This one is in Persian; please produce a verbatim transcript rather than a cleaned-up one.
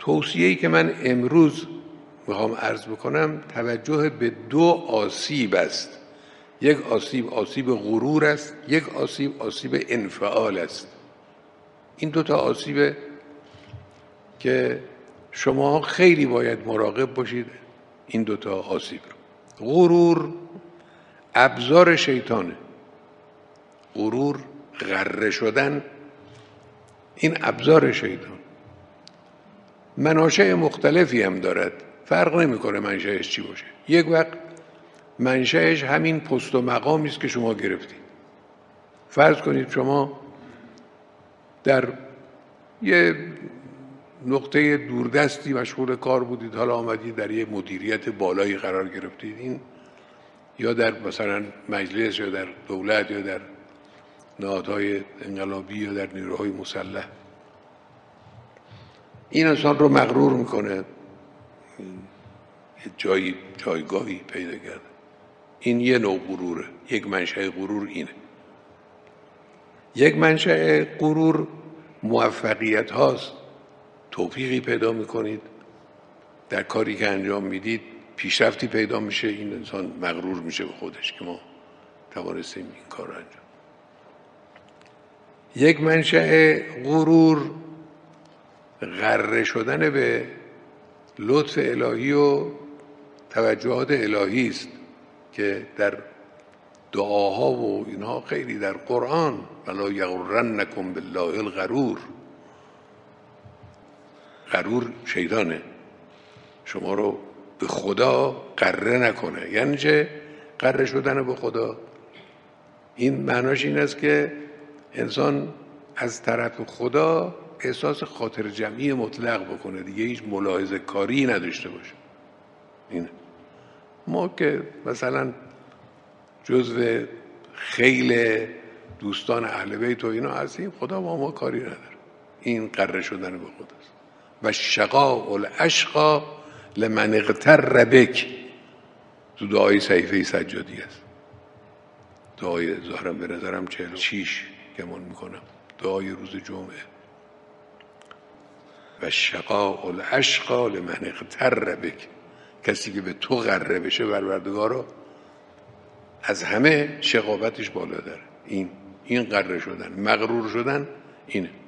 توصیه‌ای که من امروز میخوام عرض بکنم توجه به دو آسیب است. یک آسیب آسیب غرور است، یک آسیب آسیب انفعال است. این دو تا آسیب که شما خیلی باید مراقب باشید این دو تا آسیب رو. غرور ابزار شیطانه. غرور، غره شدن، این ابزار شیطان. مناشأ مختلفی هم دارد، فرق نمیکنه منشأش چی باشه. یک وقت منشأش همین پست و مقامی است که شما گرفتید. فرض کنید شما در یه نقطه دوردستی مشغول کار بودید، حالا آمدید در یه مدیریت بالایی قرار گرفتید، این یا در مثلا مجلس یا در دولت یا در نهادهای انقلابی یا در نیروهای مسلح. این انسان رو مغرور میکنه، جایی جایگاهی پیدا کرده. این یه نوع غروره. یک منشأ غرور اینه. یک منشأ غرور موفقیت هاست. توفیقی پیدا میکنید در کاری که انجام میدید، پیشرفتی پیدا میشه، این انسان مغرور میشه به خودش که ما توانستیم این کار رو انجام. یک منشأ غرور غره شدن به لطف الهی و توجهات الهی است که در دعاها و اینها خیلی در قرآن ولا یغرنکم بالله الغرور. غرور شیطانه، شما رو به خدا غره نکنه. یعنی چه غره شدن به خدا؟ این معناش این است که انسان از طرف خدا احساس خاطر جمعی مطلق بکنه، دیگه هیچ ملاحظه کاری نداشته باشه. این ما که مثلا جزو خیل دوستان اهل بیت و اینا هستیم، خدا با ما کاری نداره. این غره شدن به خداست. و شقاء الاشقى لمن اغتر بک، تو دعای صحیفه سجادی است. دعای ظاهرا به نظرم چهل و شیش گمان میکنم، دعای روز جمعه. و شقاء الاشقى لمن اغتر بک، کسی که به تو غره بشه پروردگارا از همه شقاوتش بالاتره. این این غره شدن، مغرور شدن اینه.